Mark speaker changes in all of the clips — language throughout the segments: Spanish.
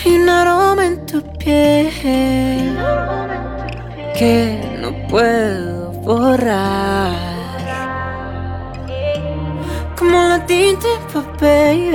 Speaker 1: Hay un aroma en tu piel que no puedo borrar, como la tinta en papel.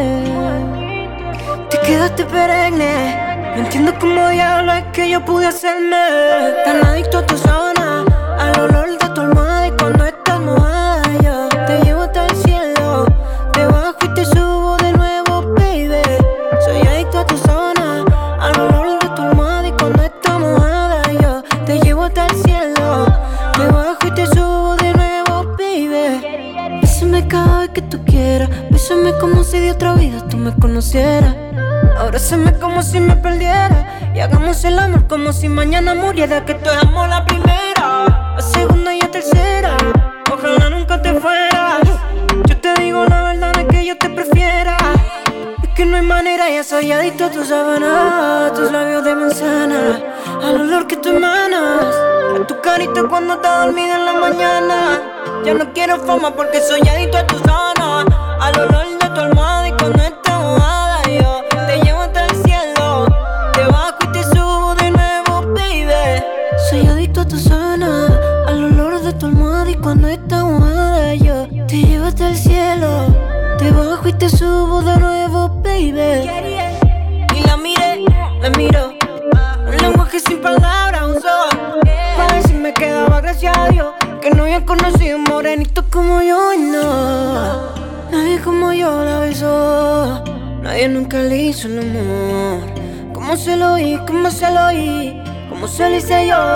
Speaker 1: Te quedaste perenne. No entiendo cómo diablo es que yo pude hacerme tan adicto a tu zona, al olor de tu almohada. Y cuando estás mojada yo te llevo hasta el cielo, te bajo y te subo de nuevo, baby. Soy adicto a tu zona, al olor de tu almohada. Y cuando estás mojada yo te llevo hasta el cielo, te bajo y te subo de nuevo, baby. Bésame cada vez que tú quieras, bésame como si de otra vida tú me conocieras. Abrázame como si me perdiera y hagamos el amor como si mañana muriera. Que esto es amor la primera, la segunda y la tercera. Ojalá nunca te fueras. Yo te digo la verdad, no es que yo te prefiera, es que no hay manera. Ya soy adicto a tus sábanas, a tus labios de manzana, al olor que tú emanas, a tu carita cuando estás dormida en la mañana. Ya no quiero fama porque soy adicto a tu zona, al olor de tu almohada. Y cuando estás mojada yo te llevo hasta el cielo, te bajo y te subo de nuevo, baby. Soy adicto a tu zona, al olor de tu almohada. Y cuando estás mojada yo te llevo hasta el cielo, te bajo y te subo de nuevo, baby. Y la miré, la miro, un lenguaje sin palabras usó para ver si me quedaba, gracias a Dios que no había conocido un morenito como yo. Y no, nadie como yo la besó, nadie nunca le hizo el amor como se lo oí, como se lo oí, como se lo hice yo.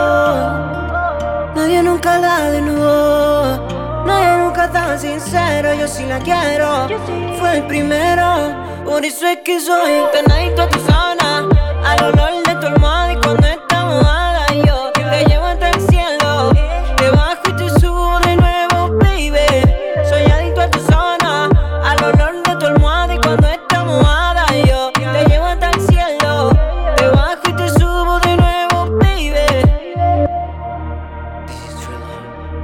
Speaker 1: Nadie nunca la desnudó, nadie nunca tan sincero. Yo sí la quiero, fue el primero. Por eso es que soy tan adicto a tu zona, al olor de tu almohada. Y cuando estás mojada yo te llevo hasta el cielo, te bajo y te subo de nuevo, baby. Soy adicto a tu zona, al olor de tu almohada. Y cuando estás mojada yo te llevo hasta el cielo, te bajo y te subo de nuevo, baby.
Speaker 2: This is true love.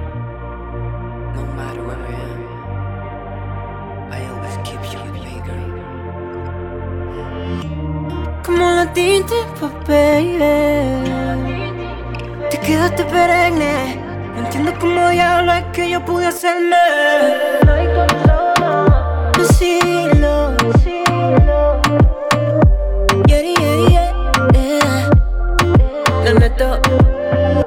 Speaker 2: No matter where I am, I always keep you with me, girl.
Speaker 1: Como la tinta en papel, te quedaste perenne. No entiendo cómo diablo es que yo pude hacerme decirlo. Yeah, yeah, yeah, yeah. La neta.